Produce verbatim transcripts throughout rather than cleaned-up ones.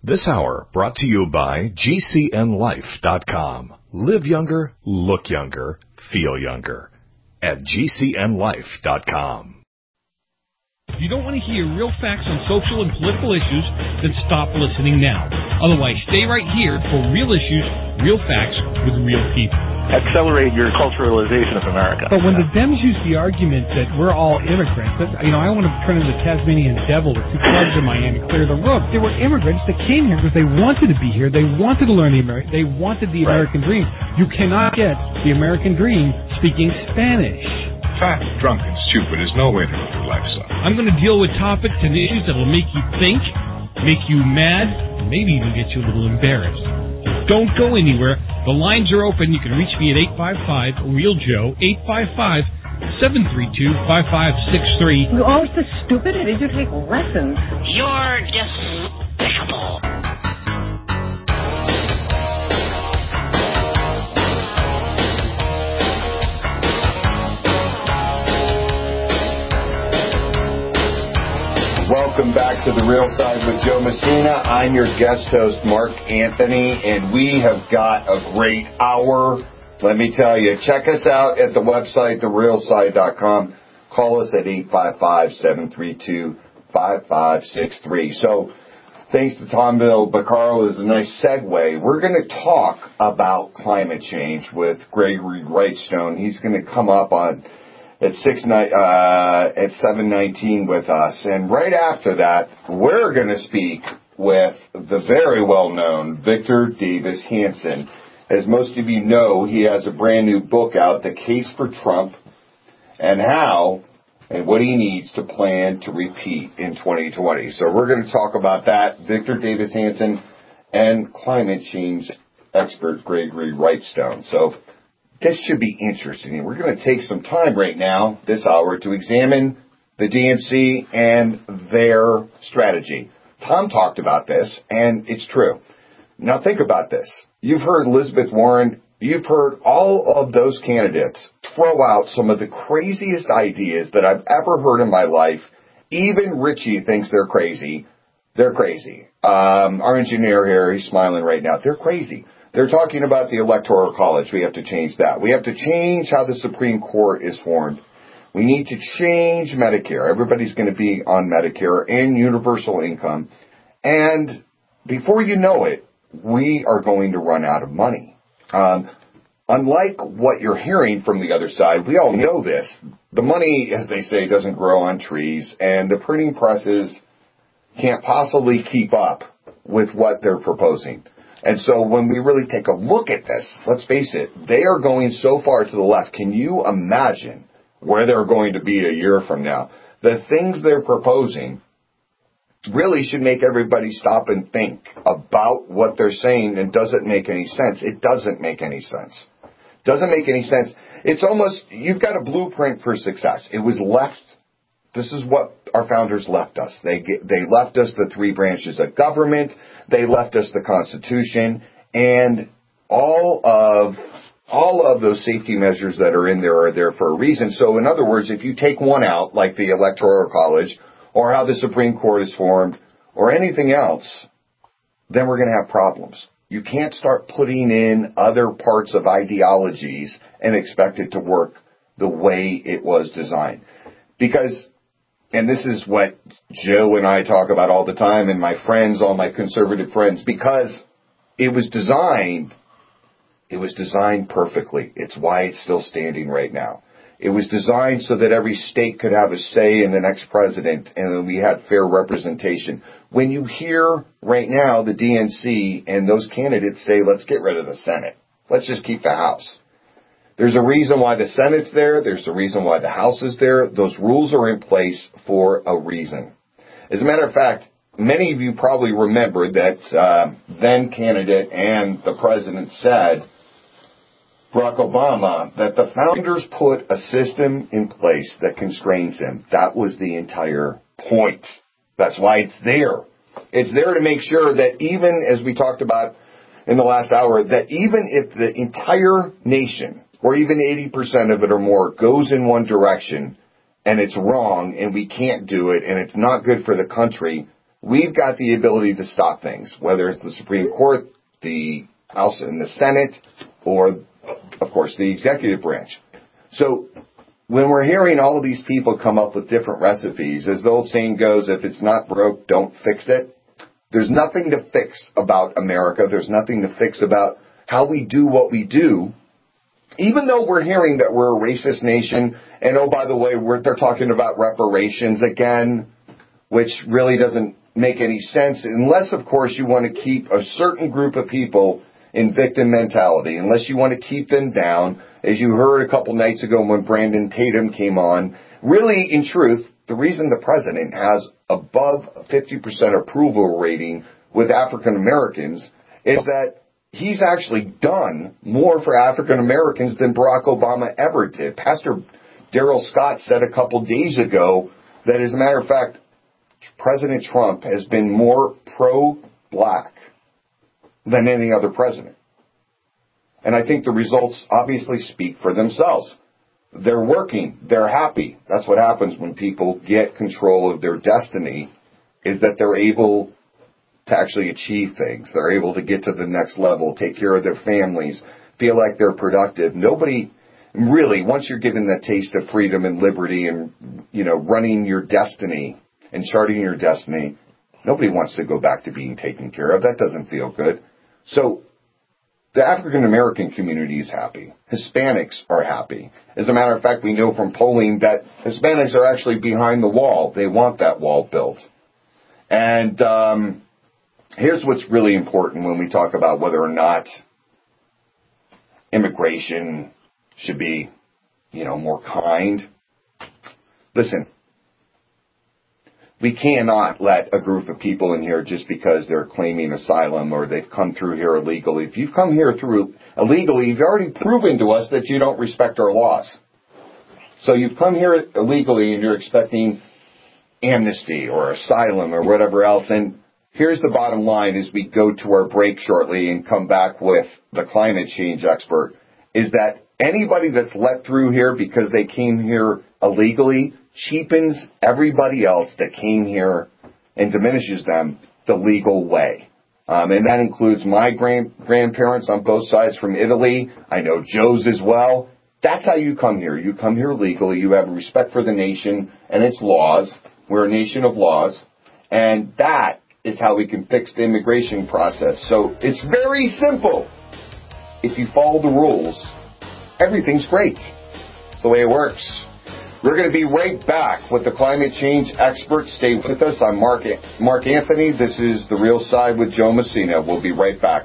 This hour brought to you by G C N life dot com. Live younger, look younger, feel younger at G C N life dot com. If you don't want to hear real facts on social and political issues, then stop listening now. Otherwise, stay right here for real issues, real facts with real people. Accelerate your culturalization of America. But when the Dems use the argument that we're all immigrants, that, you know, I want to turn into the Tasmanian devil or two clubs in Miami, clear the road. They were immigrants that came here because they wanted to be here. They wanted to learn the American. They wanted the American right. dream. You cannot get the American dream speaking Spanish. Fat, drunk, and stupid is no way to live life, son. I'm going to deal with topics and issues that will make you think, make you mad, and maybe even get you a little embarrassed. Don't go anywhere. The lines are open. You can reach me at eight five five, real Joe, eight five five, seven three two, five five six three. You're always so stupid. How did you take lessons? You're despicable. Welcome back to The Real Side with Joe Messina. I'm your guest host, Mark Anthony, and we have got a great hour. Let me tell you, check us out at the website, the real side dot com. Call us at eight five five, seven three two, five five six three. So, thanks to Tomville Baccaro, is a nice segue. We're going to talk about climate change with Gregory Wrightstone. He's going to come up on at six night uh, at seven nineteen with us, and right after that, we're going to speak with the very well known Victor Davis Hanson. As most of you know, he has a brand new book out, The Case for Trump, and how and what he needs to plan to repeat in twenty twenty. So we're going to talk about that. Victor Davis Hanson and climate change expert Gregory Wrightstone. So this should be interesting. We're going to take some time right now, this hour, to examine the D N C and their strategy. Tom talked about this, and it's true. Now think about this. You've heard Elizabeth Warren, you've heard all of those candidates throw out some of the craziest ideas that I've ever heard in my life. Even Richie thinks they're crazy. They're crazy. Um, our engineer here, he's smiling right now. They're crazy. They're talking about the Electoral College. We have to change that. We have to change how the Supreme Court is formed. We need to change Medicare. Everybody's going to be on Medicare and universal income. And before you know it, we are going to run out of money. Um, unlike what you're hearing from the other side, we all know this. The money, as they say, doesn't grow on trees, and the printing presses can't possibly keep up with what they're proposing. And so when we really take a look at this, let's face it, they are going so far to the left. Can you imagine where they're going to be a year from now? The things they're proposing really should make everybody stop and think about what they're saying, and does it make any sense? It doesn't make any sense. Doesn't make any sense. It's almost, you've got a blueprint for success. It was left. This is what our founders left us. They they left us the three branches of government. They left us the Constitution, and all of all of those safety measures that are in there are there for a reason. So, in other words, if you take one out, like the Electoral College, or how the Supreme Court is formed, or anything else, then we're going to have problems. You can't start putting in other parts of ideologies and expect it to work the way it was designed. Because, and this is what Joe and I talk about all the time, and my friends, all my conservative friends, because it was designed, it was designed perfectly. It's why it's still standing right now. It was designed so that every state could have a say in the next president, and we had fair representation. When you hear right now the D N C and those candidates say, let's get rid of the Senate, let's just keep the House. There's a reason why the Senate's there. There's a reason why the House is there. Those rules are in place for a reason. As a matter of fact, many of you probably remember that uh, then candidate and the president said, Barack Obama, that the founders put a system in place that constrains him. That was the entire point. That's why it's there. It's there to make sure that even, as we talked about in the last hour, that even if the entire nation, or even eighty percent of it or more, goes in one direction and it's wrong and we can't do it and it's not good for the country, we've got the ability to stop things, whether it's the Supreme Court, the House and the Senate, or, of course, the executive branch. So when we're hearing all of these people come up with different recipes, as the old saying goes, if it's not broke, don't fix it. There's nothing to fix about America. There's nothing to fix about how we do what we do. Even though we're hearing that we're a racist nation, and oh, by the way, we're, they're talking about reparations again, which really doesn't make any sense, unless, of course, you want to keep a certain group of people in victim mentality, unless you want to keep them down. As you heard a couple nights ago when Brandon Tatum came on, really, in truth, the reason the president has above a fifty percent approval rating with African Americans is that he's actually done more for African Americans than Barack Obama ever did. Pastor Darrell Scott said a couple days ago that, as a matter of fact, President Trump has been more pro-black than any other president. And I think the results obviously speak for themselves. They're working. They're happy. That's what happens when people get control of their destiny, is that they're able to actually achieve things. They're able to get to the next level, take care of their families, feel like they're productive. Nobody really, once you're given that taste of freedom and liberty and, you know, running your destiny and charting your destiny, nobody wants to go back to being taken care of. That doesn't feel good. So the African American community is happy. Hispanics are happy. As a matter of fact, we know from polling that Hispanics are actually behind the wall. They want that wall built. And um, here's what's really important when we talk about whether or not immigration should be, you know, more kind. Listen, we cannot let a group of people in here just because they're claiming asylum or they've come through here illegally. If you've come here through illegally, you've already proven to us that you don't respect our laws. So you've come here illegally and you're expecting amnesty or asylum or whatever else. And here's the bottom line as we go to our break shortly and come back with the climate change expert, is that anybody that's let through here because they came here illegally cheapens everybody else that came here and diminishes them the legal way. Um, and that includes my grand, grandparents on both sides from Italy. I know Joe's as well. That's how you come here. You come here legally. You have respect for the nation and its laws. We're a nation of laws. And that is how we can fix the immigration process. So it's very simple. If you follow the rules, everything's great. It's the way it works. We're going to be right back with the climate change expert. Stay with us. I'm Mark, Mark Anthony. This is The Real Side with Joe Messina. We'll be right back.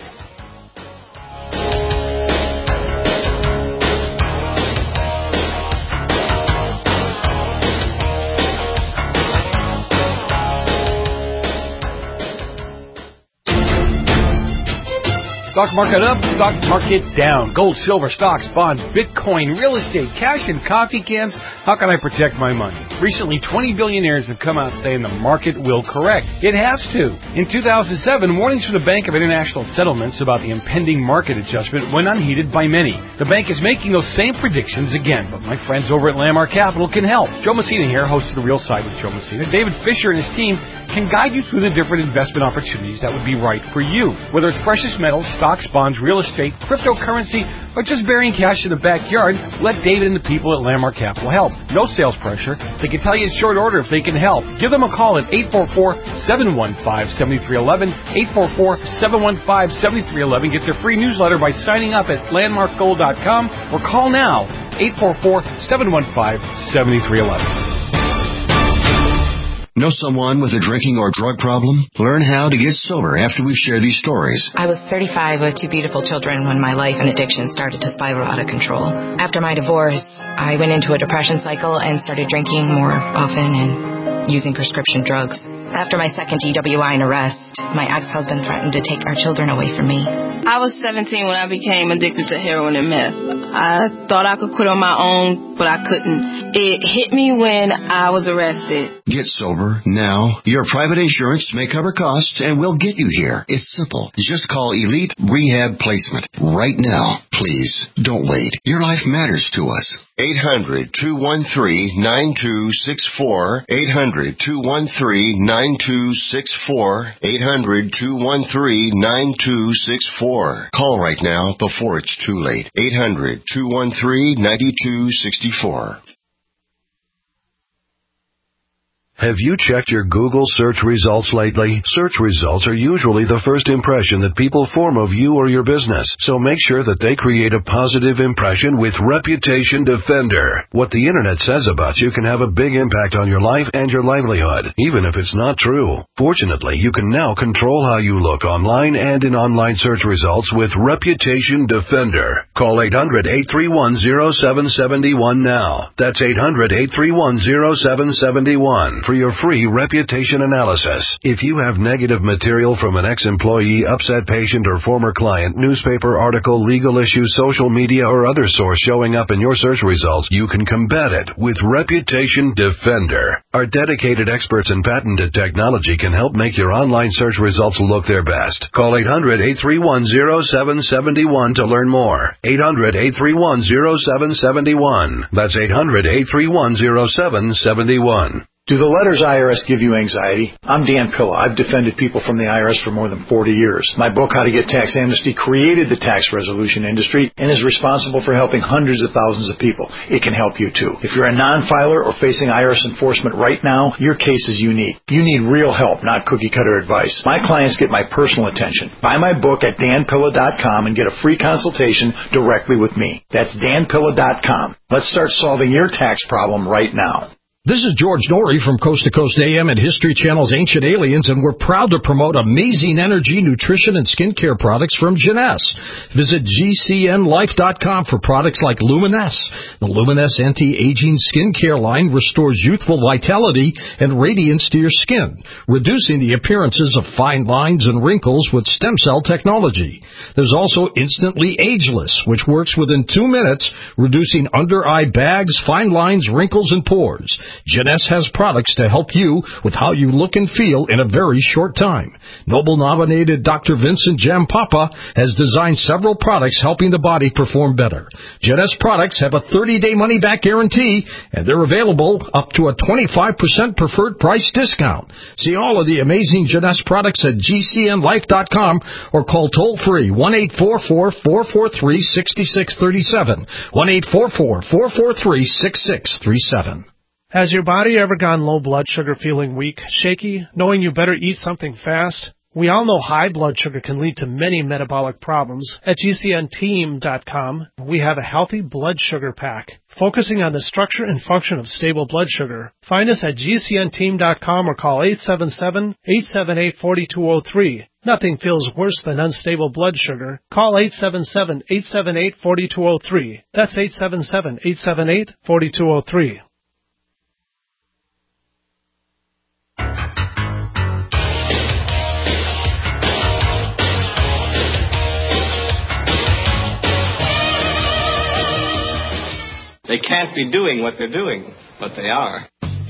Stock market up, stock market down. Gold, silver, stocks, bonds, Bitcoin, real estate, cash, and coffee cans. How can I protect my money? Recently, twenty billionaires have come out saying the market will correct. It has to. In two thousand seven, warnings from the Bank of International Settlements about the impending market adjustment went unheeded by many. The bank is making those same predictions again, but my friends over at Landmark Capital can help. Joe Messina here, host of The Real Side with Joe Messina. David Fisher and his team can guide you through the different investment opportunities that would be right for you. Whether it's precious metals, stocks, bonds, real estate, cryptocurrency, or just burying cash in the backyard, let David and the people at Landmark Capital help. No sales pressure. They can tell you in short order if they can help. Give them a call at eight four four, seven one five, seven three one one, eight four four, seven one five, seven three one one. Get their free newsletter by signing up at landmark gold dot com or call now, eight four four, seven one five, seven three one one. Know someone with a drinking or drug problem? Learn how to get sober after we share these stories. I was thirty-five with two beautiful children when my life and addiction started to spiral out of control. After my divorce, I went into a depression cycle and started drinking more often and using prescription drugs. After my second D W I and arrest, my ex-husband threatened to take our children away from me. I was seventeen when I became addicted to heroin and meth. I thought I could quit on my own, but I couldn't. It hit me when I was arrested. Get sober now. Your private insurance may cover costs and we'll get you here. It's simple. Just call Elite Rehab Placement right now. Please, don't wait. Your life matters to us. eight hundred, two one three, nine two six four. eight hundred, two one three, nine two six four. eight hundred, two one three, nine two six four. Call right now before it's too late. eight hundred, two one three, nine two six four. Have you checked your Google search results lately? Search results are usually the first impression that people form of you or your business, so make sure that they create a positive impression with Reputation Defender. What the internet says about you can have a big impact on your life and your livelihood, even if it's not true. Fortunately, you can now control how you look online and in online search results with Reputation Defender. Call eight hundred, eight three one, zero seven seven one now. That's eight hundred, eight three one, zero seven seven one. For your free reputation analysis. If you have negative material from an ex-employee, upset patient, or former client, newspaper article, legal issue, social media, or other source showing up in your search results, you can combat it with Reputation Defender. Our dedicated experts in patented technology can help make your online search results look their best. Call eight hundred, eight three one, zero seven seven one to learn more. eight hundred, eight three one, zero seven seven one. That's eight hundred, eight three one, zero seven seven one. Do the letters I R S give you anxiety? I'm Dan Pilla. I've defended people from the I R S for more than forty years. My book, How to Get Tax Amnesty, created the tax resolution industry and is responsible for helping hundreds of thousands of people. It can help you too. If you're a non-filer or facing I R S enforcement right now, your case is unique. You need real help, not cookie-cutter advice. My clients get my personal attention. Buy my book at dan pilla dot com and get a free consultation directly with me. That's dan pilla dot com. Let's start solving your tax problem right now. This is George Norrie from Coast to Coast A M and History Channel's Ancient Aliens, and we're proud to promote amazing energy, nutrition, and skincare products from Jeunesse. Visit G C N life dot com for products like Luminesse. The Luminesse anti-aging skincare line restores youthful vitality and radiance to your skin, reducing the appearances of fine lines and wrinkles with stem cell technology. There's also Instantly Ageless, which works within two minutes, reducing under-eye bags, fine lines, wrinkles, and pores. Jeunesse has products to help you with how you look and feel in a very short time. Nobel-nominated Doctor Vincent Jampapa has designed several products helping the body perform better. Jeunesse products have a thirty-day money-back guarantee, and they're available up to a twenty-five percent preferred price discount. See all of the amazing Jeunesse products at G C N life dot com or call toll-free one eight four four, four four three, six six three seven, one eight four four, four four three, six six three seven. Has your body ever gone low blood sugar, feeling weak, shaky, knowing you better eat something fast? We all know high blood sugar can lead to many metabolic problems. At G C N team dot com, we have a healthy blood sugar pack, focusing on the structure and function of stable blood sugar. Find us at G C N team dot com or call eight seven seven, eight seven eight, four two zero three. Nothing feels worse than unstable blood sugar. Call eight seven seven, eight seven eight, four two zero three. That's eight seven seven, eight seven eight, four two zero three. They can't be doing what they're doing, but they are.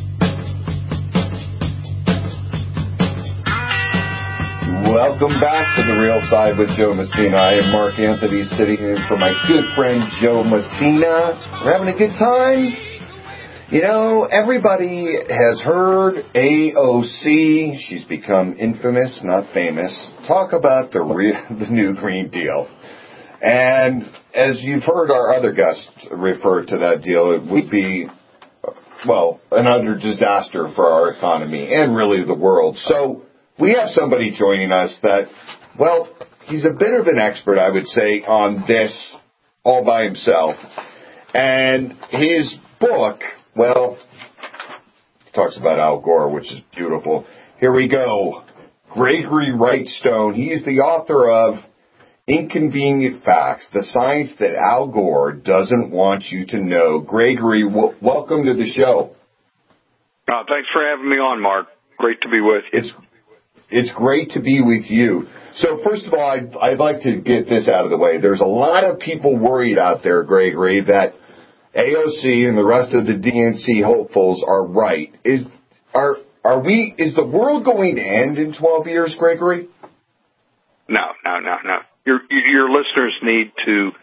Welcome back to The Real Side with Joe Messina. I am Mark Anthony, sitting in for my good friend Joe Messina. We're having a good time. You know, everybody has heard A O C. She's become infamous, not famous. Talk about the re- the new Green Deal. And as you've heard our other guests refer to that deal, it would be, well, an utter disaster for our economy and really the world. So we have somebody joining us that, well, he's a bit of an expert, I would say, on this all by himself. And his book, well, talks about Al Gore, which is beautiful. Here we go. Gregory Wrightstone. He's the author of Inconvenient Facts, the science that Al Gore doesn't want you to know. Gregory, w- welcome to the show. Uh, thanks for having me on, Mark. Great to be with you. It's it's great to be with you. So first of all, I'd, I'd like to get this out of the way. There's a lot of people worried out there, Gregory, that A O C and the rest of the D N C hopefuls are right. Is are are we? Is the world going to end in twelve years, Gregory? No, no, no, no. Your your listeners need to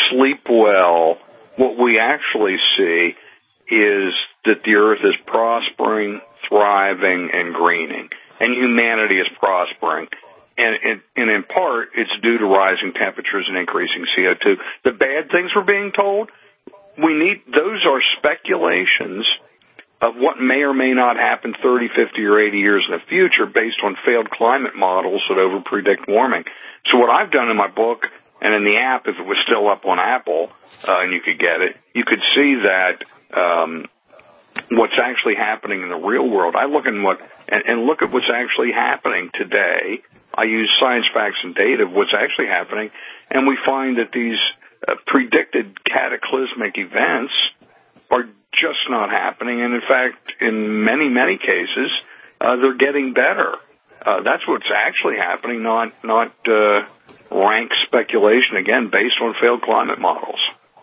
sleep well, what we actually see is that the earth is prospering, thriving, and greening, and humanity is prospering. And, and, and in part, it's due to rising temperatures and increasing C O two. The bad things we're being told, we need, those are speculations of what may or may not happen thirty, fifty, or eighty years in the future based on failed climate models that over-predict warming. So what I've done in my book and in the app, if it was still up on Apple, uh, and you could get it, you could see that um, what's actually happening in the real world. I look in what and, and look at what's actually happening today. I use science, facts, and data of what's actually happening, and we find that these uh, predicted cataclysmic events are just not happening, and in fact, in many, many cases, uh, they're getting better. Uh, that's what's actually happening, not not uh, rank speculation, again, based on failed climate models.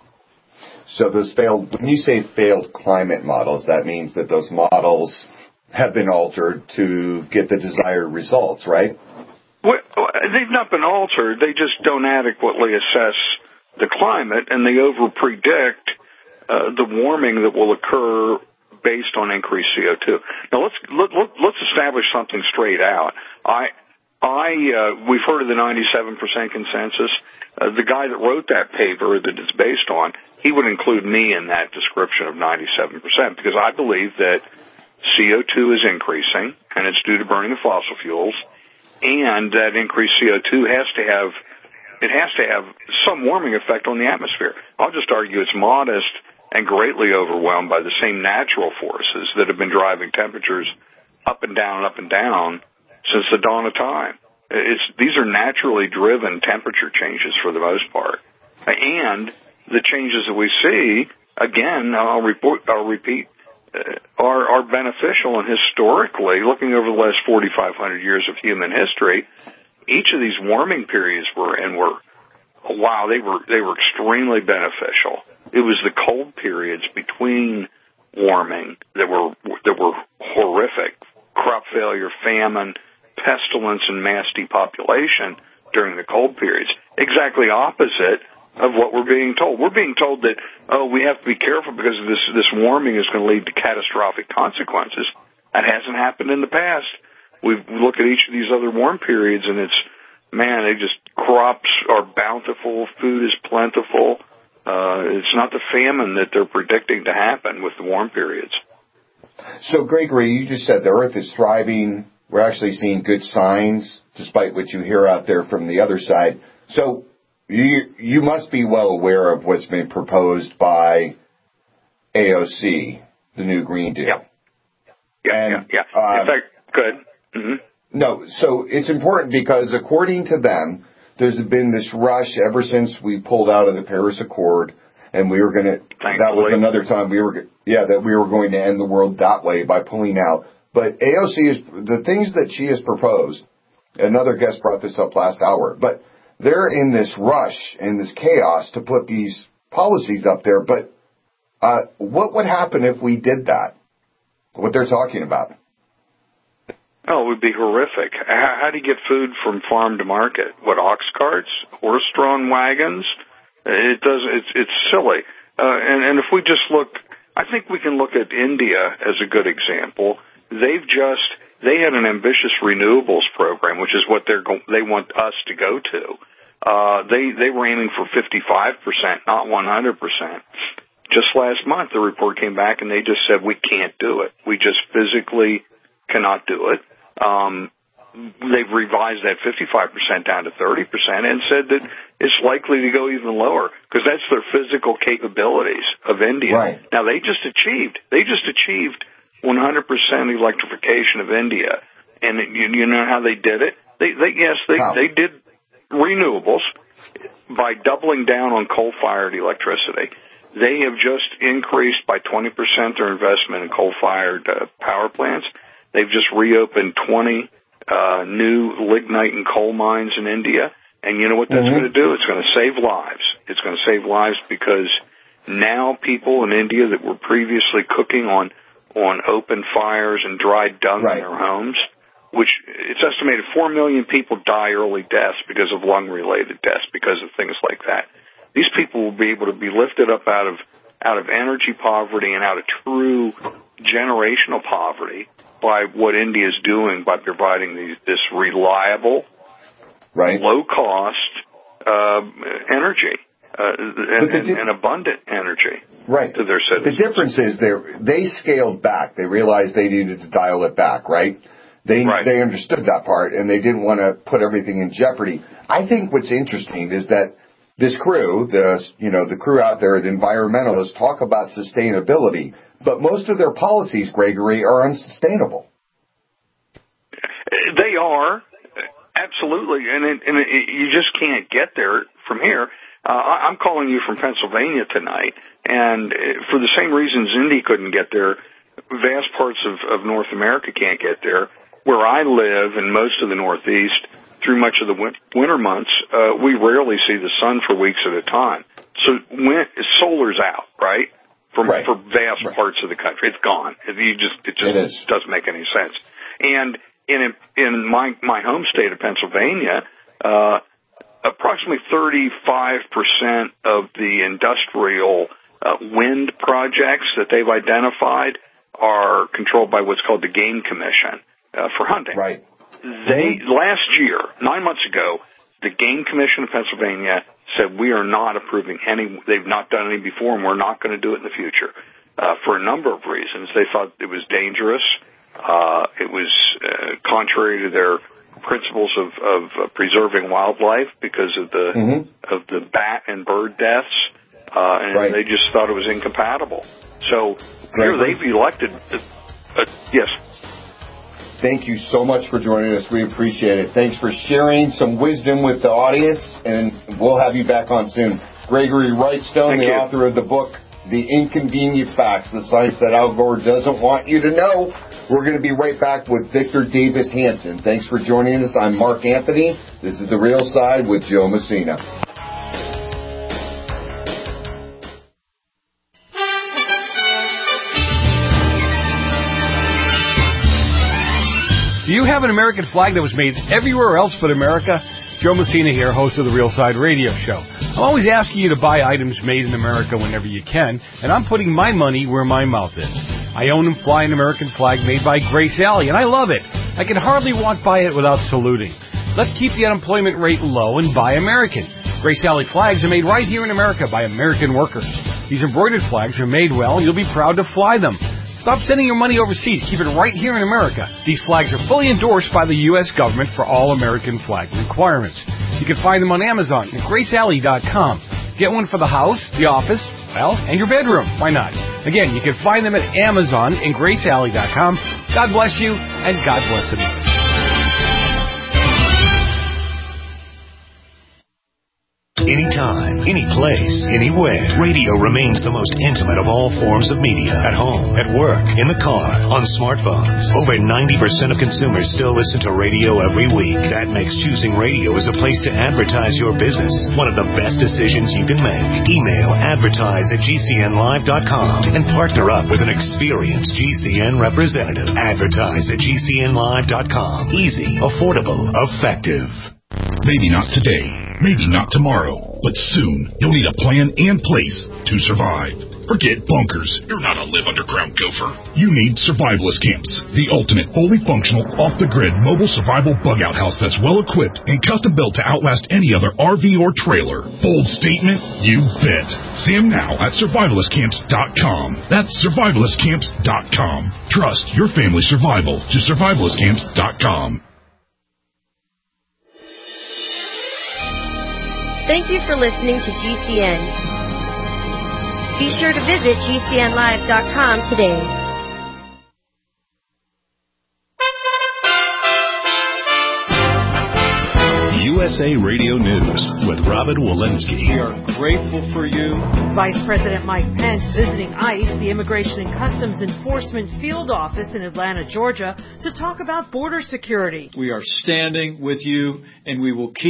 So those failed, when you say failed climate models, that means that those models have been altered to get the desired results, right? Well, they've not been altered. They just don't adequately assess the climate, and they over-predict uh, the warming that will occur based on increased C O two. Now, let's let, let, let's establish something straight out. I, I, uh, we've heard of the ninety-seven percent consensus. Uh, the guy that wrote that paper that it's based on, he would include me in that description of ninety-seven percent because I believe that C O two is increasing, and it's due to burning the fossil fuels. And that increased C O two has to have, it has to have some warming effect on the atmosphere. I'll just argue it's modest and greatly overwhelmed by the same natural forces that have been driving temperatures up and down, up and down since the dawn of time. It's, these are naturally driven temperature changes for the most part. And the changes that we see, again, I'll, report, I'll repeat, Uh, are, are beneficial, and historically, looking over the last forty-five hundred years of human history, each of these warming periods we're in were, wow, they were they were extremely beneficial. It was the cold periods between warming that were that were horrific: crop failure, famine, pestilence, and mass depopulation during the cold periods. Exactly opposite of what we're being told. We're being told that, oh, we have to be careful because this this warming is going to lead to catastrophic consequences. That hasn't happened in the past. We look at each of these other warm periods, and it's, man, they just, crops are bountiful, food is plentiful. Uh, it's not the famine that they're predicting to happen with the warm periods. So, Gregory, you just said the Earth is thriving. We're actually seeing good signs, despite what you hear out there from the other side. So, You you must be well aware of what's been proposed by A O C, the new Green Deal. Yeah, yeah, and, yeah. yeah. Uh, In fact, good. Mm-hmm. No, so it's important because according to them, there's been this rush ever since we pulled out of the Paris Accord, and we were going to. That was another time we were, yeah, that we were going to end the world that way by pulling out. But A O C is the things that she has proposed. Another guest brought this up last hour, but. They're in this rush and this chaos to put these policies up there. But uh, what would happen if we did that? What they're talking about? Oh, it would be horrific. How, how do you get food from farm to market? What, ox carts, horse-drawn wagons? It does. It's it's silly. Uh, and, and if we just look, I think we can look at India as a good example. They've just. They had an ambitious renewables program, which is what they're go- they want us to go to. Uh, they they were aiming for fifty-five percent, not one hundred percent. Just last month, the report came back and they just said we can't do it. We just physically cannot do it. Um, they've revised that fifty-five percent down to thirty percent and said that it's likely to go even lower because that's their physical capabilities of India. Right. Now they just achieved. They just achieved. one hundred percent electrification of India. And it, you, you know how they did it? They, they yes, they, wow. they did renewables by doubling down on coal-fired electricity. They have just increased by twenty percent their investment in coal-fired uh, power plants. They've just reopened twenty uh, new lignite and coal mines in India. And you know what that's mm-hmm. going to do? It's going to save lives. It's going to save lives because now people in India that were previously cooking on on open fires and dried dung right. in their homes, which it's estimated four million people die early deaths because of lung-related deaths because of things like that. These people will be able to be lifted up out of out of energy poverty and out of true generational poverty by what India is doing by providing these, this reliable, right. low-cost uh, energy uh, and, and, and abundant energy right. to their citizens. The difference is they scaled back. They realized they needed to dial it back, right? They right. they understood that part, and they didn't want to put everything in jeopardy. I think what's interesting is that this crew, the you know the crew out there, the environmentalists, talk about sustainability, but most of their policies, Gregory, are unsustainable. They are, absolutely, and, it, and it, you just can't get there from here. Uh, I'm calling you from Pennsylvania tonight, and for the same reasons Indy couldn't get there, vast parts of, of North America can't get there. Where I live, in most of the Northeast, through much of the win- winter months, uh, we rarely see the sun for weeks at a time. So when, solar's out, right? For, right. for vast right. parts of the country, it's gone. It, you just, it just it doesn't make any sense. And in in my my home state of Pennsylvania, uh, approximately thirty-five percent of the industrial uh, wind projects that they've identified are controlled by what's called the Game Commission. Uh, for hunting. Right. They, last year, nine months ago, the Game Commission of Pennsylvania said we are not approving any, they've not done any before, and we're not going to do it in the future, uh, for a number of reasons. They thought it was dangerous. Uh, it was uh, contrary to their principles of, of uh, preserving wildlife because of the, mm-hmm. of the bat and bird deaths, uh, and right. they just thought it was incompatible. So, here they've elected, uh, uh, yes. Thank you so much for joining us. We appreciate it. Thanks for sharing some wisdom with the audience, and we'll have you back on soon. Gregory Wrightstone, Thank the you. author of the book, The Inconvenient Facts, the science that Al Gore doesn't want you to know. We're going to be right back with Victor Davis Hanson. Thanks for joining us. I'm Mark Anthony. This is The Real Side with Joe Messina. Do you have an American flag that was made everywhere else but America? Joe Messina here, host of the Real Side Radio Show. I'm always asking you to buy items made in America whenever you can, and I'm putting my money where my mouth is. I own and fly an American flag made by Grace Alley, and I love it. I can hardly walk by it without saluting. Let's keep the unemployment rate low and buy American. Grace Alley flags are made right here in America by American workers. These embroidered flags are made well, and you'll be proud to fly them. Stop sending your money overseas. Keep it right here in America. These flags are fully endorsed by the U S government for all American flag requirements. You can find them on Amazon at grace alley dot com. Get one for the house, the office, well, and your bedroom. Why not? Again, you can find them at Amazon and grace alley dot com. God bless you, and God bless America. Anytime, any place, anywhere. Radio remains the most intimate of all forms of media. At home, at work, in the car, on smartphones. Over ninety percent of consumers still listen to radio every week. That makes choosing radio as a place to advertise your business one of the best decisions you can make. Email advertise at G C N live dot com and partner up with an experienced G C N representative. Advertise at G C N live dot com. Easy, affordable, effective. Maybe not today, maybe not tomorrow, but soon you'll need a plan and place to survive. Forget bunkers. You're not a live underground gopher. You need survivalist camps, the ultimate fully functional, off-the-grid mobile survival bug-out house that's well-equipped and custom-built to outlast any other R V or trailer. Bold statement? You bet. See them now at survivalist camps dot com. That's survivalist camps dot com. Trust your family's survival to survivalist camps dot com. Thank you for listening to G C N. Be sure to visit G C N live dot com today. U S A Radio News with Robin Walensky. We are grateful for you. Vice President Mike Pence visiting ICE, the Immigration and Customs Enforcement Field Office in Atlanta, Georgia, to talk about border security. We are standing with you, and we will keep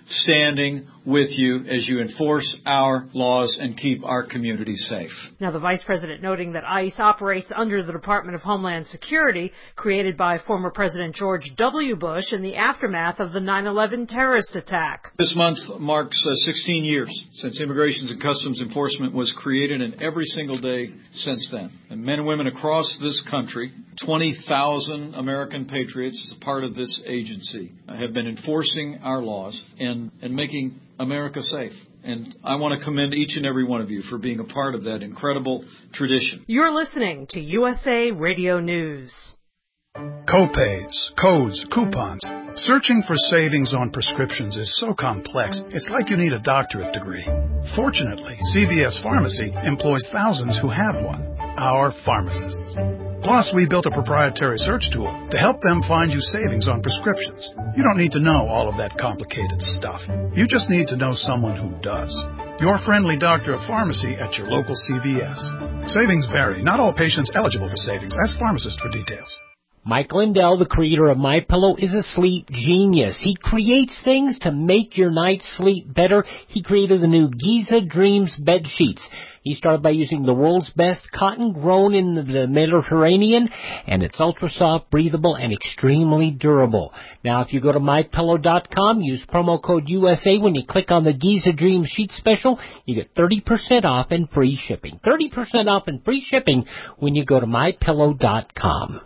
standing with you as you enforce our laws and keep our communities safe. Now, the Vice President noting that ICE operates under the Department of Homeland Security, created by former President George W. Bush in the aftermath of the nine eleven terrorist attack. This month marks uh, sixteen years since Immigration and Customs Enforcement was created, and every single day since then. And men and women across this country, twenty thousand American patriots as a part of this agency, uh, have been enforcing our laws and, and making America safe. And I want to commend each and every one of you for being a part of that incredible tradition. You're listening to U S A Radio News. Co-pays, codes, coupons. Searching for savings on prescriptions is so complex, it's like you need a doctorate degree. Fortunately, C V S Pharmacy employs thousands who have one, our pharmacists. Plus, we built a proprietary search tool to help them find you savings on prescriptions. You don't need to know all of that complicated stuff. You just need to know someone who does. Your friendly doctor of pharmacy at your local C V S. Savings vary. Not all patients eligible for savings. Ask pharmacist for details. Mike Lindell, the creator of MyPillow, is a sleep genius. He creates things to make your night's sleep better. He created the new Giza Dreams bed sheets. He started by using the world's best cotton grown in the Mediterranean, and it's ultra soft, breathable, and extremely durable. Now, if you go to my pillow dot com, use promo code U S A when you click on the Giza Dreams sheet special, you get thirty percent off and free shipping. thirty percent off and free shipping when you go to my pillow dot com.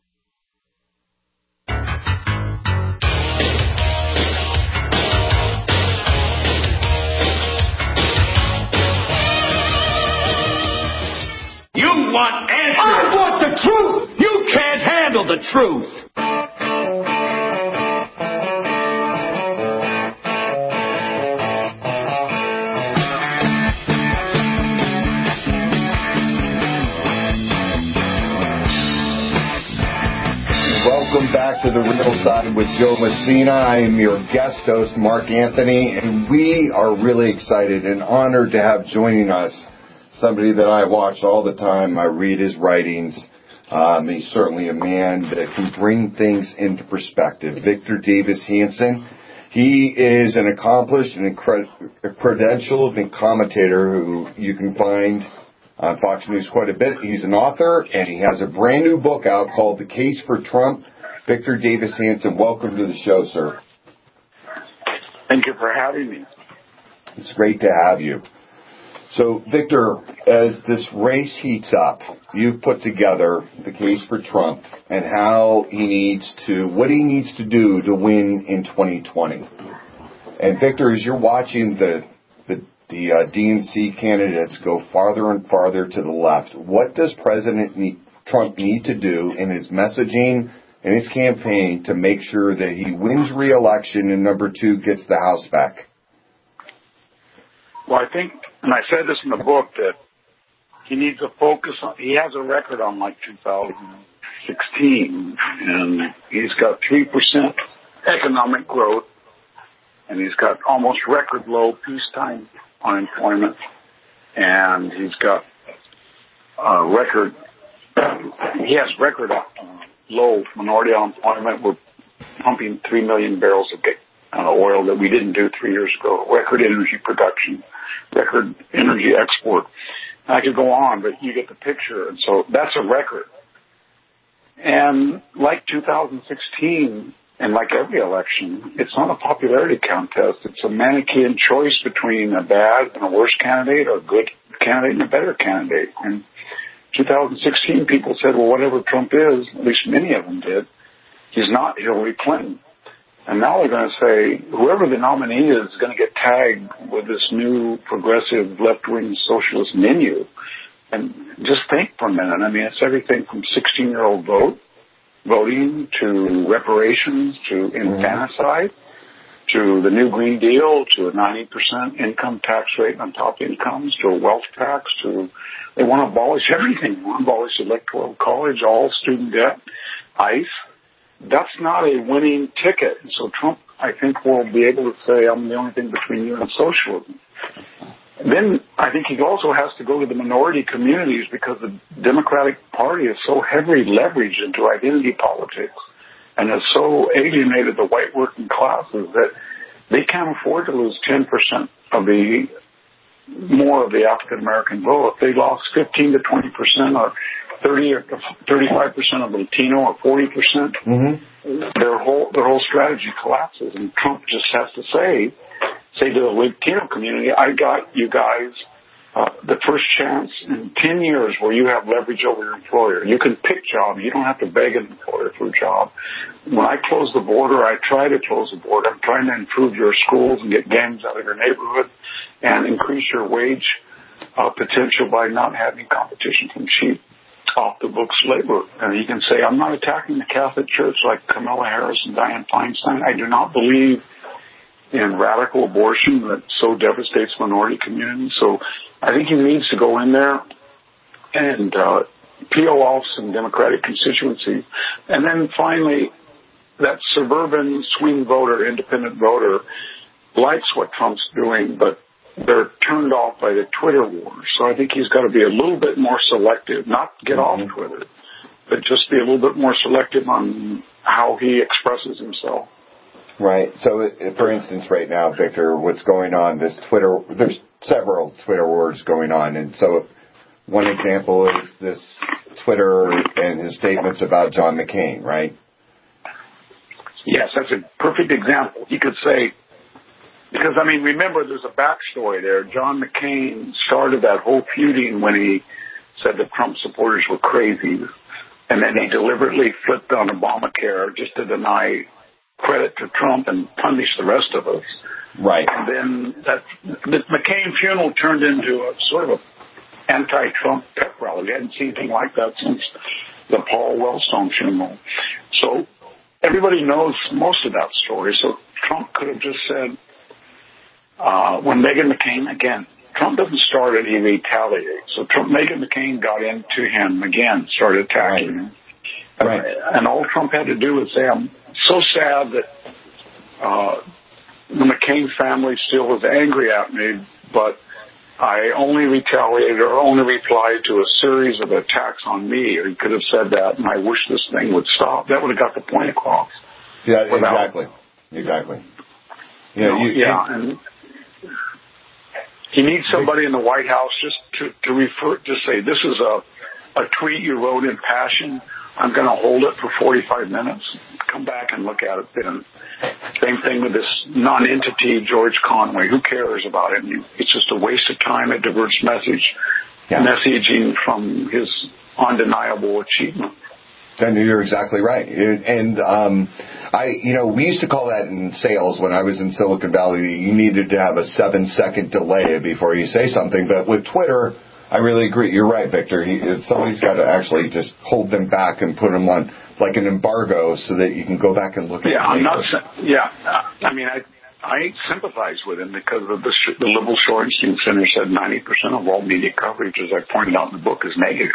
You want answers! I want the truth! You can't handle the truth! Welcome back to The Real Side with Joe Messina. I am your guest host, Mark Anthony, and we are really excited and honored to have joining us somebody that I watch all the time. I read his writings. Um, he's certainly a man that can bring things into perspective. Victor Davis Hanson. He is an accomplished and incred- credentialed and commentator who you can find on Fox News quite a bit. He's an author, and he has a brand new book out called The Case for Trump. Victor Davis Hanson, welcome to the show, sir. Thank you for having me. It's great to have you. So, Victor, as this race heats up, you've put together the case for Trump and how he needs to, what he needs to do to win in twenty twenty. And Victor, as you're watching the the, the uh, D N C candidates go farther and farther to the left, what does President need, Trump need to do in his messaging and his campaign to make sure that he wins re-election and, number two, gets the House back? Well, I think, and I said this in the book, that he needs to focus on, he has a record on like two thousand sixteen, and he's got three percent economic growth, and he's got almost record low peacetime unemployment, and he's got uh, record, he has record uh, low minority unemployment. We're pumping three million barrels of uh, oil that we didn't do three years ago, record energy production, record energy export. And I could go on, but you get the picture. And so that's a record. And like two thousand sixteen, and like every election, it's not a popularity contest. It's a Manichaean choice between a bad and a worse candidate, or a good candidate and a better candidate. And two thousand sixteen, people said, well, whatever Trump is, at least many of them did, he's not Hillary Clinton. And now they're going to say, whoever the nominee is is going to get tagged with this new progressive left-wing socialist menu. And just think for a minute. I mean, it's everything from sixteen-year-old vote, voting, to reparations, to infanticide, to the new Green Deal, to a ninety percent income tax rate on top incomes, to a wealth tax, to they want to abolish everything. They want to abolish electoral college, all student debt, ICE. That's not a winning ticket. And so Trump, I think, will be able to say, I'm the only thing between you and socialism. And then I think he also has to go to the minority communities, because the Democratic Party is so heavily leveraged into identity politics and has so alienated the white working classes that they can't afford to lose ten percent of the more of the African American vote. If they lost fifteen to twenty percent or thirty or thirty-five percent of Latino or forty percent, mm-hmm. their whole their whole strategy collapses. And Trump just has to say, say to the Latino community, I got you guys uh, the first chance in ten years where you have leverage over your employer. You can pick jobs. You don't have to beg an employer for a job. When I close the border, I try to close the border. I'm trying to improve your schools and get gangs out of your neighborhood and increase your wage uh, potential by not having competition from cheap off-the-books labor. And you can say, I'm not attacking the Catholic Church like Kamala Harris and Dianne Feinstein. I do not believe in radical abortion that so devastates minority communities. So I think he needs to go in there and uh, peel off some Democratic constituencies. And then finally, that suburban swing voter, independent voter, likes what Trump's doing, but they're turned off by the Twitter war. So I think he's got to be a little bit more selective, not get mm-hmm. off Twitter, but just be a little bit more selective on how he expresses himself. Right. So, for instance, right now, Victor, what's going on, this Twitter, there's several Twitter wars going on. And so one example is this Twitter and his statements about John McCain, right? Yes, that's a perfect example. You could say, because, I mean, remember, there's a backstory there. John McCain started that whole feuding when he said that Trump supporters were crazy. And then he deliberately flipped on Obamacare just to deny credit to Trump and punish the rest of us. Right. And then that the McCain funeral turned into a sort of a anti-Trump pep rally. We hadn't seen anything like that since the Paul Wellstone funeral. So everybody knows most of that story. So Trump could have just said, uh, when Meghan McCain, again, Trump doesn't start it, he retaliates. So Trump, Meghan McCain got into him again, started attacking right. him. Right. And all Trump had to do was say, I'm so sad that uh, the McCain family still is angry at me, but I only retaliated or only replied to a series of attacks on me. Or he could have said that, and I wish this thing would stop. That would have got the point across. Yeah, exactly. Exactly. You know, you, yeah, you, and he needs somebody in the White House just to, to refer, just say, this is a, a tweet you wrote in passion. I'm going to hold it for forty-five minutes. Come back and look at it then. Same thing with this non-entity, George Conway. Who cares about him? It's just a waste of time. It diverts message, yeah. messaging from his undeniable achievement. And you're exactly right. And, um, I, you know, we used to call that in sales when I was in Silicon Valley. You needed to have a seven second delay before you say something. But with Twitter, I really agree. You're right, Victor. He, somebody's got to actually just hold them back and put them on like an embargo so that you can go back and look at. Yeah, I'm not. Yeah, I mean, I I sympathize with him because of the the liberal Shorenstein Center said ninety percent of all media coverage, as I pointed out in the book, is negative,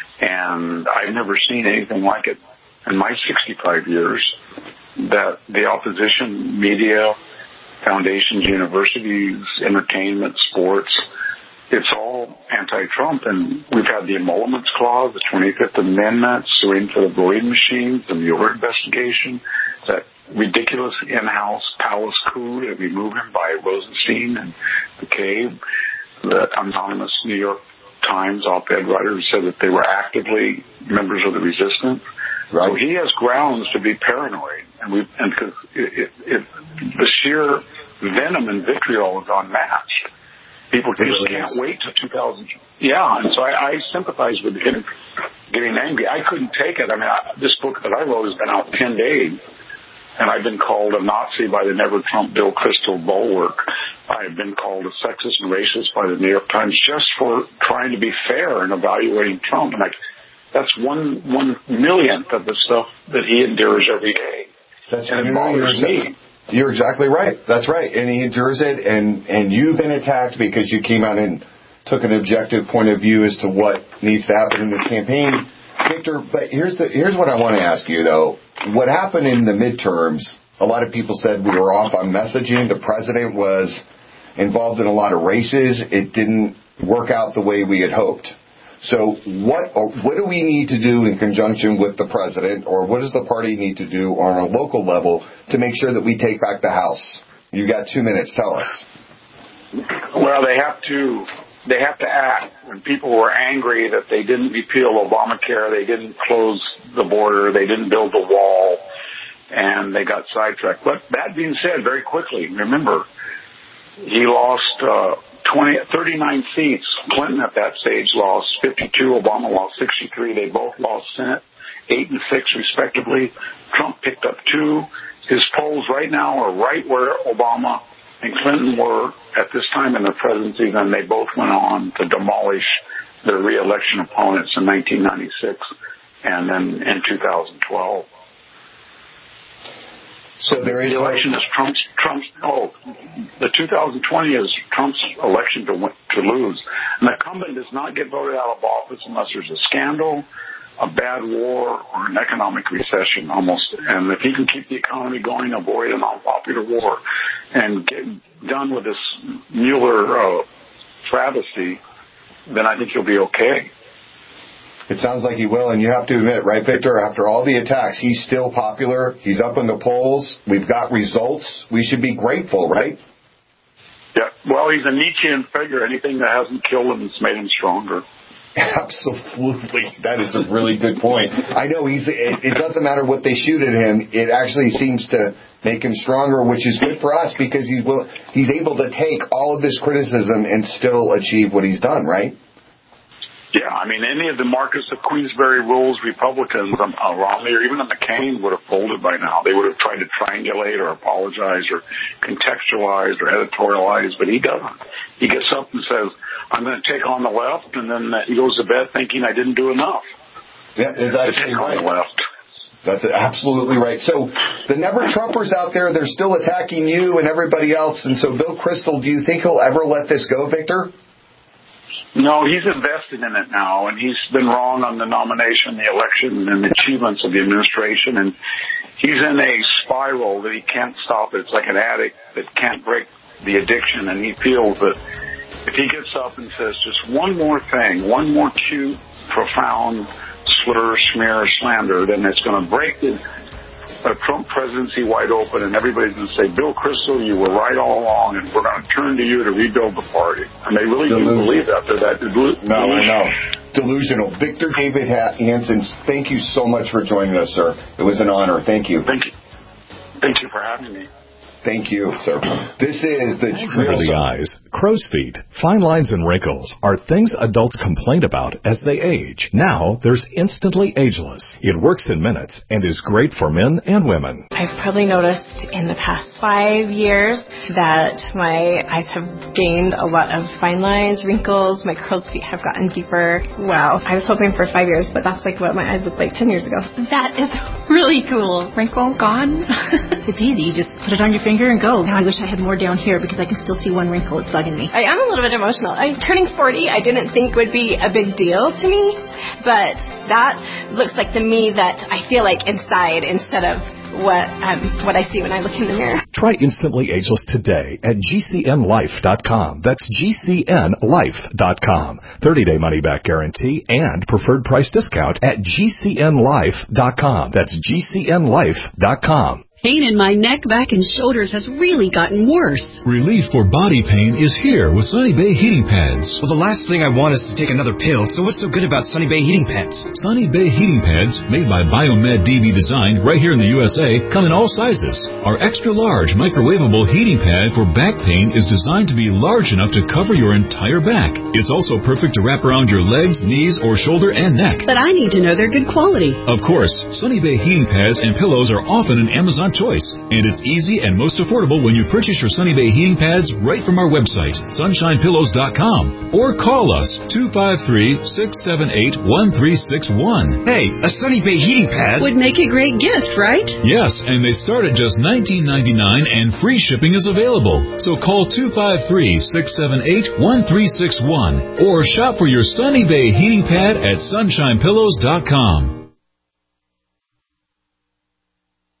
and I've never seen anything like it in my sixty-five years. That the opposition, media, foundations, universities, entertainment, sports. It's all anti-Trump, and we've had the emoluments clause, the twenty-fifth Amendment, suing for the voting machines, the Mueller investigation, that ridiculous in-house palace coup to remove him by Rosenstein and McCabe, the anonymous New York Times op-ed writer who said that they were actively members of the resistance. Right. So he has grounds to be paranoid, and we and because it, it, it, the sheer venom and vitriol is unmatched. People just really can't is. wait till two thousand. Yeah, and so I, I sympathize with him getting angry. I couldn't take it. I mean, I, this book that I wrote has been out ten days, and I've been called a Nazi by the Never Trump Bill Kristol Bulwark. I've been called a sexist and racist by the New York Times just for trying to be fair and evaluating Trump. And I, that's one one millionth of the stuff that he endures every day. That's and it bothers me. You're exactly right. That's right. And he endures it, and, and you've been attacked because you came out and took an objective point of view as to what needs to happen in the campaign. Victor, but here's the here's what I want to ask you, though. What happened in the midterms, a lot of people said we were off on messaging. The president was involved in a lot of races. It didn't work out the way we had hoped. So what what do we need to do in conjunction with the president, or what does the party need to do on a local level to make sure that we take back the House You got two minutes. Tell us. Well, they have to they have to act. When people were angry that they didn't repeal Obamacare, they didn't close the border, they didn't build the wall, and they got sidetracked. But that being said, very quickly, remember, he lost uh, twenty, thirty-nine seats. Clinton at that stage lost fifty-two. Obama lost sixty-three. They both lost Senate, eight and six respectively. Trump picked up two. His polls right now are right where Obama and Clinton were at this time in the presidency. Then they both went on to demolish their re-election opponents in nineteen ninety-six and then in two thousand twelve. So there is the election is Trump's. Trump's. Oh, the two thousand twenty is Trump's election to win, to lose. An incumbent does not get voted out of office unless there's a scandal, a bad war, or an economic recession. Almost, and if he can keep the economy going, avoid an unpopular war, and get done with this Mueller uh, travesty, then I think he'll be okay. It sounds like he will, and you have to admit, right, Victor, after all the attacks, he's still popular. He's up in the polls. We've got results. We should be grateful, right? Yeah, well, he's a Nietzschean figure. Anything that hasn't killed him has made him stronger. Absolutely. That is a really good point. I know he's. It, it doesn't matter what they shoot at him. It actually seems to make him stronger, which is good for us because he's, will, he's able to take all of this criticism and still achieve what he's done, right? Yeah, I mean, any of the Marcus of Queensberry rules Republicans, um, uh, Romney or even a McCain would have folded by now. They would have tried to triangulate or apologize or contextualize or editorialize, but he doesn't. He gets up and says, I'm going to take on the left, and then uh, he goes to bed thinking I didn't do enough. Yeah, that's take right. on the left. That's absolutely right. So the Never Trumpers out there, they're still attacking you and everybody else. And so Bill Kristol, do you think he'll ever let this go, Victor? No, he's invested in it now, and he's been wrong on the nomination, the election, and the achievements of the administration, and he's in a spiral that he can't stop. It's like an addict that can't break the addiction, and he feels that if he gets up and says just one more thing, one more cute, profound slur, smear, or slander, then it's going to break the uh, Trump presidency wide open, and everybody's going to say, Bill Kristol, you were right all along, and we're going to turn to you to rebuild the party. And they really do believe that. They're that delu- No, I know. Delusional. Victor David Hanson, thank you so much for joining us, sir. It was an honor. Thank you. Thank you. Thank you for having me. Thank you, sir. This is the Under the eyes, crow's feet, fine lines, and wrinkles are things adults complain about as they age. Now, there's Instantly Ageless. It works in minutes and is great for men and women. I've probably noticed in the past five years that my eyes have gained a lot of fine lines, wrinkles, my crow's feet have gotten deeper. Wow. I was hoping for five years, but that's like what my eyes looked like ten years ago. That is really cool. Wrinkle gone. It's easy. You just put it on your finger and go. Now I wish I had more down here because I can still see one wrinkle. It's bugging me. I am a little bit emotional. I'm turning forty. I didn't think would be a big deal to me, but that looks like the me that I feel like inside instead of what um, what I see when I look in the mirror. Try Instantly Ageless today at G C N life dot com. That's G C N life dot com. thirty-day money-back guarantee and preferred price discount at G C N life dot com. That's G C N life dot com. Pain in my neck, back, and shoulders has really gotten worse. Relief for body pain is here with Sunny Bay Heating Pads. Well, the last thing I want is to take another pill, so what's so good about Sunny Bay Heating Pads? Sunny Bay Heating Pads, made by Biomed D B Design right here in the U S A, come in all sizes. Our extra-large microwavable heating pad for back pain is designed to be large enough to cover your entire back. It's also perfect to wrap around your legs, knees, or shoulder and neck. But I need to know they're good quality. Of course, Sunny Bay Heating Pads and pillows are often an Amazon choice, and it's easy and most affordable when you purchase your Sunny Bay heating pads right from our website, sunshine pillows dot com, or call us two five three, six seven eight, one three six one. Hey, a Sunny Bay heating pad would make a great gift, right? Yes, and they start at just nineteen ninety-nine, and free shipping is available. So call two five three, six seven eight, one three six one or shop for your Sunny Bay heating pad at sunshine pillows dot com.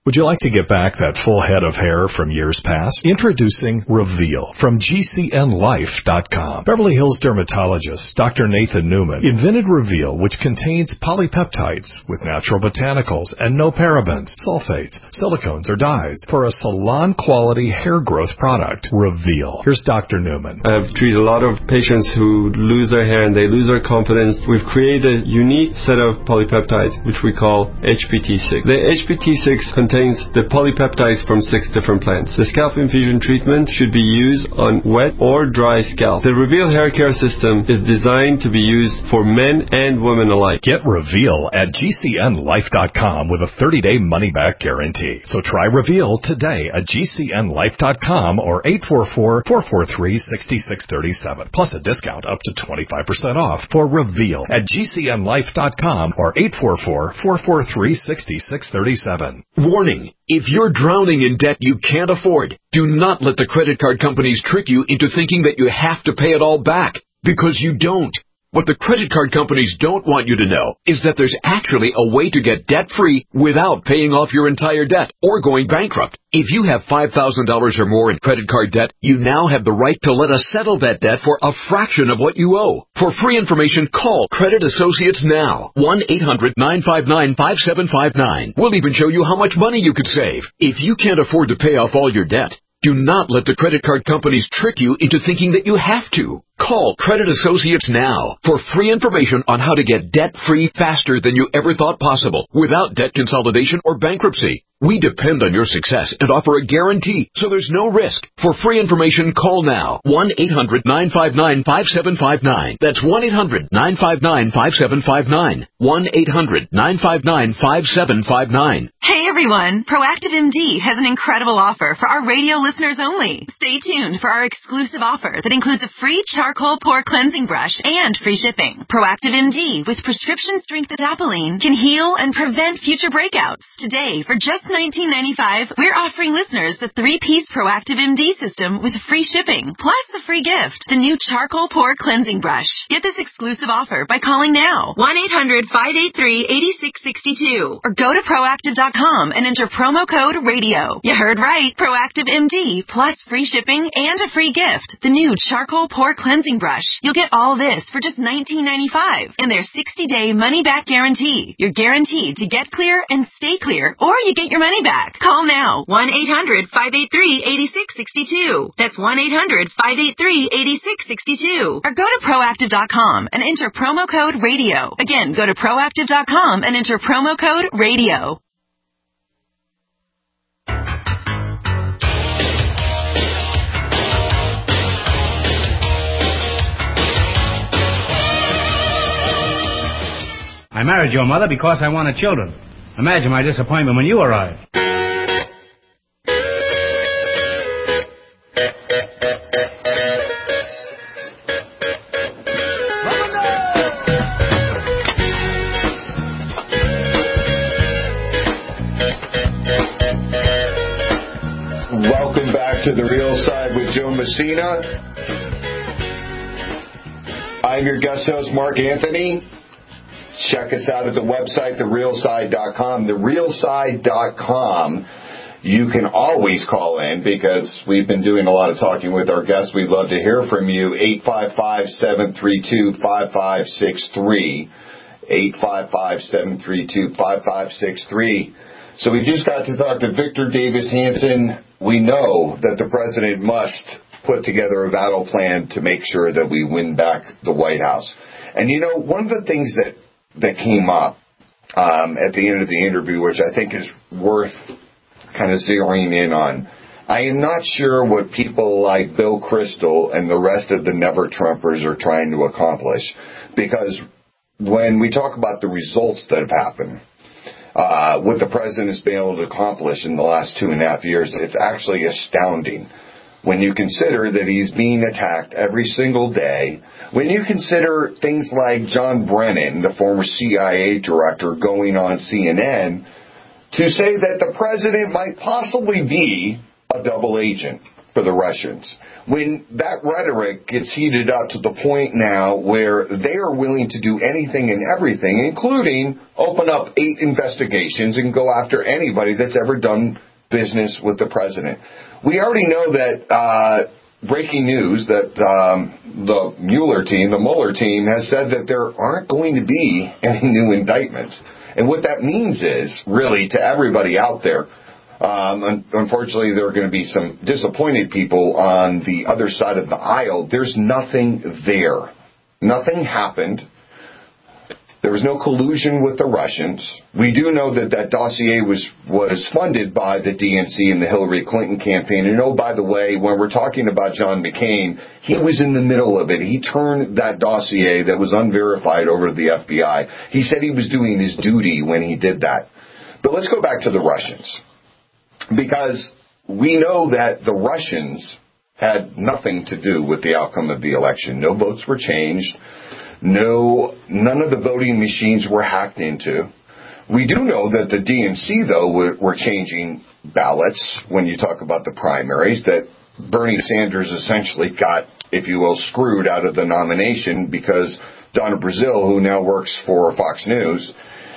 Would you like to get back that full head of hair from years past? Introducing Reveal from G C N Life dot com. Beverly Hills dermatologist Doctor Nathan Newman invented Reveal, which contains polypeptides with natural botanicals and no parabens, sulfates, silicones, or dyes for a salon-quality hair growth product. Reveal. Here's Doctor Newman. I've treated a lot of patients who lose their hair and they lose their confidence. We've created a unique set of polypeptides, which we call H P T six. The H P T six contains contains the polypeptides from six different plants. The scalp infusion treatment should be used on wet or dry scalp. The Reveal hair care system is designed to be used for men and women alike. Get Reveal at G C N Life dot com with a thirty-day money-back guarantee. So try Reveal today at G C N Life dot com or eight four four, four four three, six six three seven, plus a discount up to twenty-five percent off for Reveal at G C N Life dot com or eight four four, four four three, six six three seven. Warning, if you're drowning in debt you can't afford, do not let the credit card companies trick you into thinking that you have to pay it all back, because you don't. What the credit card companies don't want you to know is that there's actually a way to get debt-free without paying off your entire debt or going bankrupt. If you have five thousand dollars or more in credit card debt, you now have the right to let us settle that debt for a fraction of what you owe. For free information, call Credit Associates now. one eight hundred, nine five nine, five seven five nine. We'll even show you how much money you could save. If you can't afford to pay off all your debt, do not let the credit card companies trick you into thinking that you have to. Call Credit Associates now for free information on how to get debt-free faster than you ever thought possible without debt consolidation or bankruptcy. We depend on your success and offer a guarantee, so there's no risk. For free information, call now. one eight hundred, nine five nine, five seven five nine. That's one eight hundred, nine five nine, five seven five nine. one eight hundred, nine five nine, five seven five nine. Hey everyone, Proactive M D has an incredible offer for our radio listeners only. Stay tuned for our exclusive offer that includes a free charcoal pore cleansing brush and free shipping. Proactive M D with prescription strength adapalene can heal and prevent future breakouts. Today, for just nineteen ninety-five, we're offering listeners the three-piece Proactive M D system with free shipping, plus the free gift, the new charcoal pore cleansing brush. Get this exclusive offer by calling now, one eight hundred, five eight three, eight six six two, or go to proactive dot com and enter promo code radio. You heard right, Proactive M D, plus free shipping and a free gift, the new charcoal pore cleansing brush. You'll get all this for just nineteen ninety-five, and their sixty-day money-back guarantee. You're guaranteed to get clear and stay clear, or you get your money back. Call now, one eight hundred, five eight three, eight six six two. That's one eight hundred, five eight three, eight six six two. Or go to proactive dot com and enter promo code radio. Again, go to proactive dot com and enter promo code radio. I married your mother because I wanted children. Imagine my disappointment when you arrived. Welcome back to The Real Side with Joe Messina. I'm your guest host, Mark Anthony. Check us out at the website, the real side dot com. the real side dot com. You can always call in because we've been doing a lot of talking with our guests. We'd love to hear from you. eight five five, seven three two, five five six three. eight five five, seven three two, five five six three. So we just got to talk to Victor Davis Hanson. We know that the president must put together a battle plan to make sure that we win back the White House. And, you know, one of the things that that came up um, at the end of the interview, which I think is worth kind of zeroing in on. I am not sure what people like Bill Kristol and the rest of the Never-Trumpers are trying to accomplish, because when we talk about the results that have happened, uh, what the president has been able to accomplish in the last two and a half years, it's actually astounding. When you consider that he's being attacked every single day, when you consider things like John Brennan, the former C I A director, going on C N N to say that the president might possibly be a double agent. for the Russians. When that rhetoric gets heated up to the point now where they are willing to do anything and everything, including open up eight investigations and go after anybody that's ever done business with the president. We already know that, uh, breaking news that um, the Mueller team, the Mueller team, has said that there aren't going to be any new indictments. And what that means is, really, to everybody out there, Um, unfortunately, there are going to be some disappointed people on the other side of the aisle. There's nothing there. Nothing happened. There was no collusion with the Russians. We do know that that dossier was, was funded by the D N C and the Hillary Clinton campaign. And oh, by the way, when we're talking about John McCain, he was in the middle of it. He turned that dossier that was unverified over to the F B I. He said he was doing his duty when he did that. But let's go back to the Russians. Because we know that the Russians had nothing to do with the outcome of the election. No votes were changed. No, none of the voting machines were hacked into. We do know that the D N C, though, were, were changing ballots when you talk about the primaries, that Bernie Sanders essentially got, if you will, screwed out of the nomination because Donna Brazile, who now works for Fox News,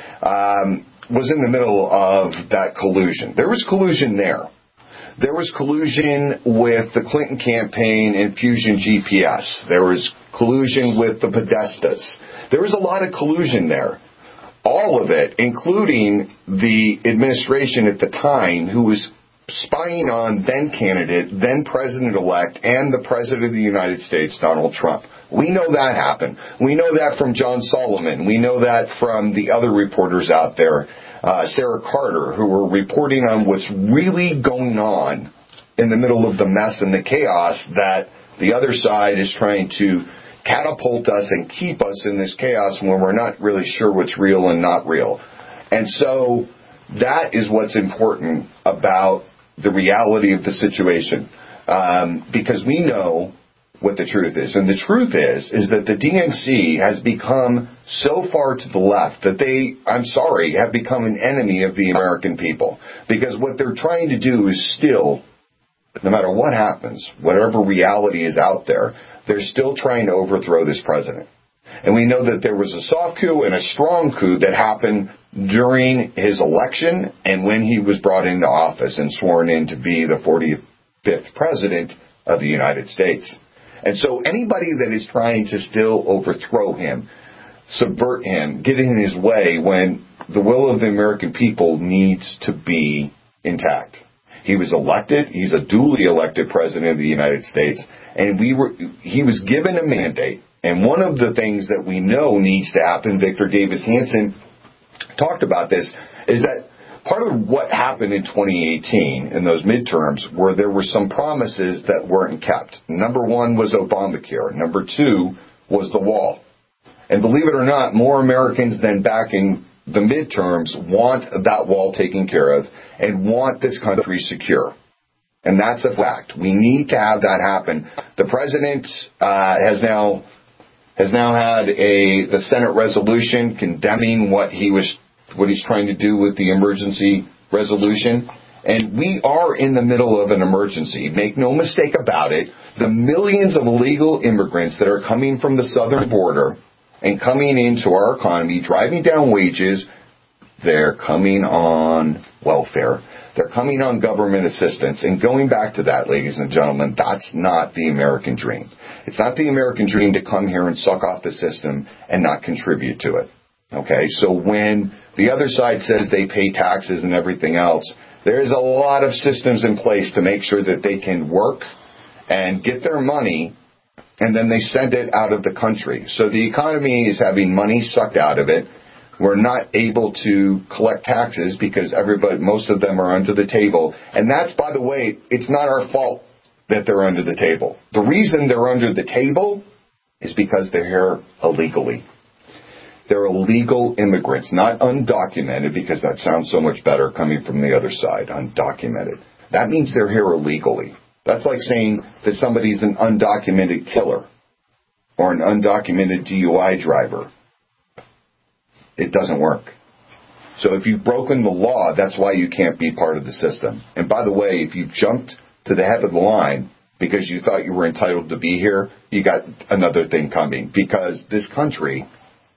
um, was in the middle of that collusion. There was collusion there. There was collusion with the Clinton campaign and Fusion G P S. There was collusion with the Podestas. There was a lot of collusion there. All of it, including the administration at the time, who was spying on then candidate, then president-elect, and the president of the United States, Donald Trump. We know that happened. We know that from John Solomon. We know that from the other reporters out there, uh, Sarah Carter, who were reporting on what's really going on in the middle of the mess and the chaos that the other side is trying to catapult us and keep us in this chaos when we're not really sure what's real and not real. And so that is what's important about the reality of the situation, um, because we know what the truth is. And the truth is, is that the D N C has become so far to the left that they, I'm sorry, have become an enemy of the American people. Because what they're trying to do is still, no matter what happens, whatever reality is out there, they're still trying to overthrow this president. And we know that there was a soft coup and a strong coup that happened during his election and when he was brought into office and sworn in to be the forty-fifth president of the United States. And so anybody that is trying to still overthrow him, subvert him, get in his way when the will of the American people needs to be intact. He was elected. He's a duly elected president of the United States. And we were, he was given a mandate. And one of the things that we know needs to happen, Victor Davis Hanson talked about this, is that part of what happened in twenty eighteen in those midterms were there were some promises that weren't kept. Number one was Obamacare. Number two was the wall. And believe it or not, more Americans than back in the midterms want that wall taken care of and want this country secure. And that's a fact. We need to have that happen. The president uh, has now has now had a the Senate resolution condemning what he was what he's trying to do with the emergency resolution. And we are in the middle of an emergency. Make no mistake about it. The millions of illegal immigrants that are coming from the southern border and coming into our economy, driving down wages, they're coming on welfare. They're coming on government assistance. And going back to that, ladies and gentlemen, that's not the American dream. It's not the American dream to come here and suck off the system and not contribute to it. Okay, so when the other side says they pay taxes and everything else, there's a lot of systems in place to make sure that they can work and get their money, and then they send it out of the country. So the economy is having money sucked out of it. We're not able to collect taxes because everybody, most of them are under the table. And that's, by the way, it's not our fault that they're under the table. The reason they're under the table is because they're here illegally. They're illegal immigrants, not undocumented, because that sounds so much better coming from the other side, undocumented. That means they're here illegally. That's like saying that somebody's an undocumented killer or an undocumented D U I driver. It doesn't work. So if you've broken the law, that's why you can't be part of the system. And by the way, if you've jumped to the head of the line because you thought you were entitled to be here, you got another thing coming. Because this country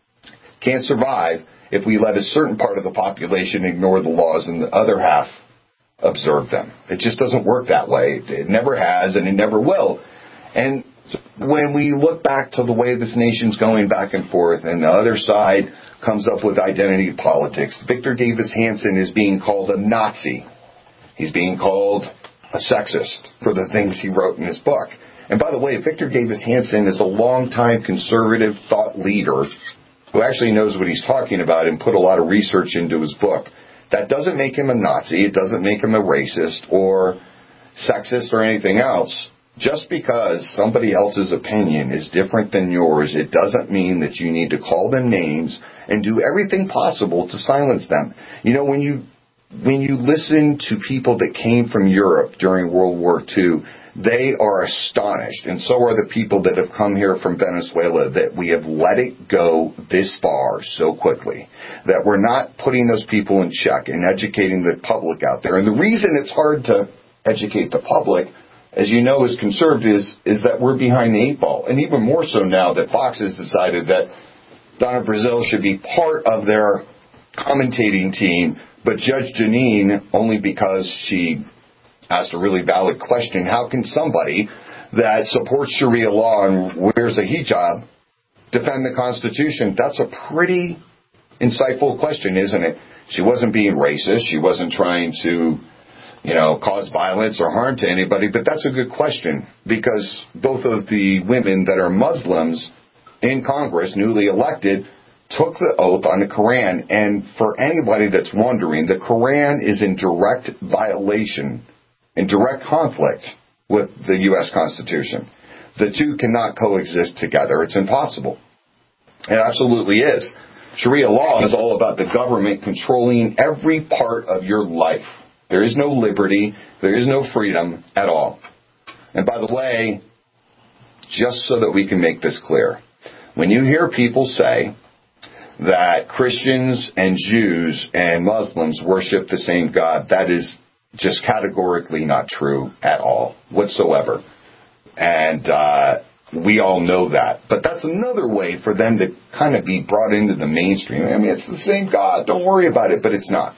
can't survive if we let a certain part of the population ignore the laws and the other half observe them. It just doesn't work that way. It never has, and it never will. And when we look back to the way this nation's going back and forth, and the other side comes up with identity politics, Victor Davis Hanson is being called a Nazi. He's being called a sexist for the things he wrote in his book. And by the way, Victor Davis Hanson is a longtime conservative thought leader who actually knows what he's talking about and put a lot of research into his book. That doesn't make him a Nazi. It doesn't make him a racist or sexist or anything else. Just because somebody else's opinion is different than yours, it doesn't mean that you need to call them names and do everything possible to silence them. You know, when you when you listen to people that came from Europe during World War Two, they are astonished, and so are the people that have come here from Venezuela, that we have let it go this far so quickly, that we're not putting those people in check and educating the public out there. And the reason it's hard to educate the public, as you know, as conservatives, is that we're behind the eight ball. And even more so now that Fox has decided that Donna Brazile should be part of their commentating team, but Judge Jeanine, only because she asked a really valid question, how can somebody that supports Sharia law and wears a hijab defend the Constitution? That's a pretty insightful question, isn't it? She wasn't being racist. She wasn't trying to, you know, cause violence or harm to anybody, but that's a good question, because both of the women that are Muslims in Congress, newly elected, took the oath on the Quran. And for anybody that's wondering, the Quran is in direct violation, in direct conflict with the U S Constitution. The two cannot coexist together. It's impossible. It absolutely is. Sharia law is all about the government controlling every part of your life. There is no liberty. There is no freedom at all. And by the way, just so that we can make this clear, when you hear people say that Christians and Jews and Muslims worship the same God, that is just categorically not true at all whatsoever. And uh, we all know that. But that's another way for them to kind of be brought into the mainstream. I mean, it's the same God. Don't worry about it. But it's not.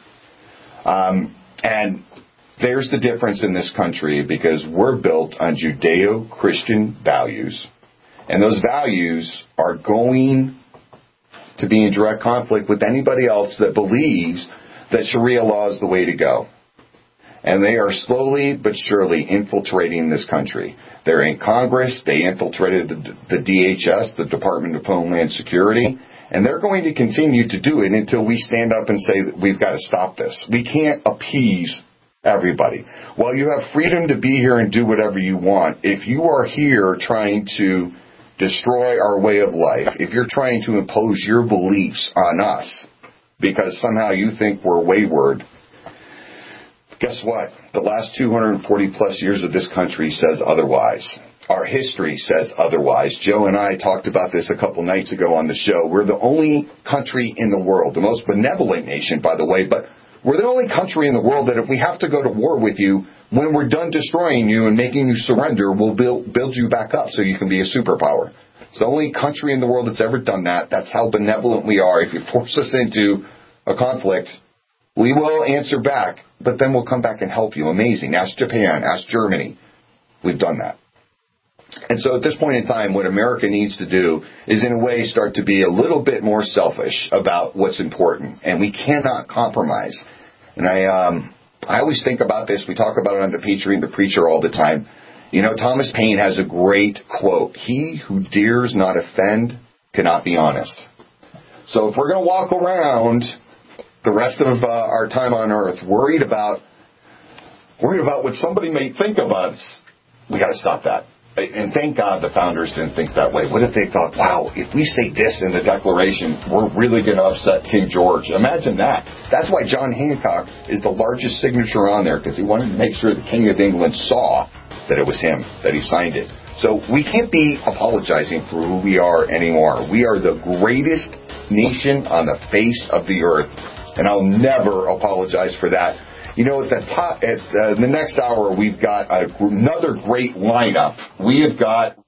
Um, and there's the difference in this country, because we're built on Judeo-Christian values. And those values are going to be in direct conflict with anybody else that believes that Sharia law is the way to go. And they are slowly but surely infiltrating this country. They're in Congress. They infiltrated the, the D H S, the Department of Homeland Security. And they're going to continue to do it until we stand up and say that we've got to stop this. We can't appease everybody. While you have freedom to be here and do whatever you want, if you are here trying to destroy our way of life, if you're trying to impose your beliefs on us because somehow you think we're wayward, guess what? The last two hundred forty plus years of this country says otherwise. Our history says otherwise. Joe and I talked about this a couple nights ago on the show. We're the only country in the world, the most benevolent nation, by the way, but we're the only country in the world that if we have to go to war with you, when we're done destroying you and making you surrender, we'll build, build you back up so you can be a superpower. It's the only country in the world that's ever done that. That's how benevolent we are. If you force us into a conflict, we will answer back, but then we'll come back and help you. Amazing. Ask Japan. Ask Germany. We've done that. And so at this point in time, what America needs to do is, in a way, start to be a little bit more selfish about what's important. And we cannot compromise. And I um, I always think about this. We talk about it on The Patriot and The Preacher all the time. You know, Thomas Paine has a great quote. He who dares not offend cannot be honest. So if we're going to walk around the rest of uh, our time on earth worried about worried about what somebody may think of us, we got to stop that. And thank God the founders didn't think that way. What if they thought, wow, if we say this in the Declaration, we're really going to upset King George? Imagine that. That's why John Hancock is the largest signature on there, because he wanted to make sure the King of England saw that it was him, that he signed it. So we can't be apologizing for who we are anymore. We are the greatest nation on the face of the earth, and I'll never apologize for that. You know, at the top, at uh, the next hour, we've got a, another great lineup. We have got